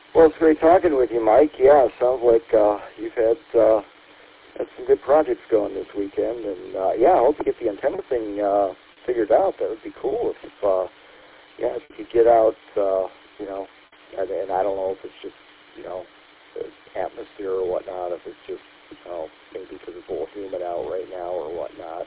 Well, it's great talking with you, Mike. Yeah, sounds like you've had some good projects going this weekend, and yeah, I hope you get the antenna thing figured out. That would be cool if yeah, if you could get out, you know, and I don't know if it's just, you know, the atmosphere or whatnot, if it's just, you know, maybe because it's a little humid out right now or whatnot,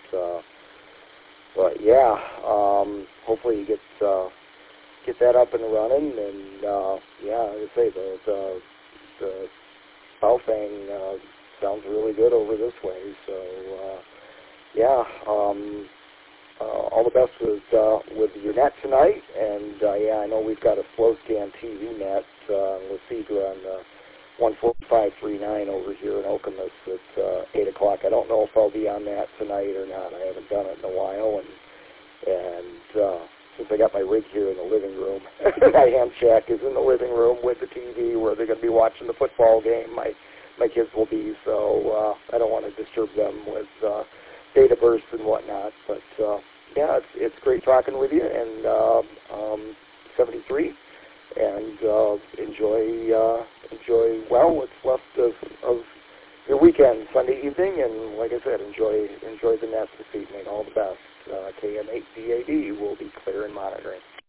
but yeah, hopefully you get that up and running, and yeah, like I say, the Baofeng sounds really good over this way, so yeah, all the best with your net tonight, and yeah, I know we've got a slow scan TV net with Seeger on the 14539 over here in Okemos at 8 o'clock. I don't know if I'll be on that tonight or not. I haven't done it in a while, and since I got my rig here in the living room, my ham shack is in the living room with the TV where they're going to be watching the football game. My kids will be, so I don't want to disturb them with data bursts and whatnot. But yeah, it's great talking with you, and 73, and enjoy well what's left of your weekend, Sunday evening, and like I said, enjoy the nest this evening. All the best. KM8DAD will be clear and monitoring.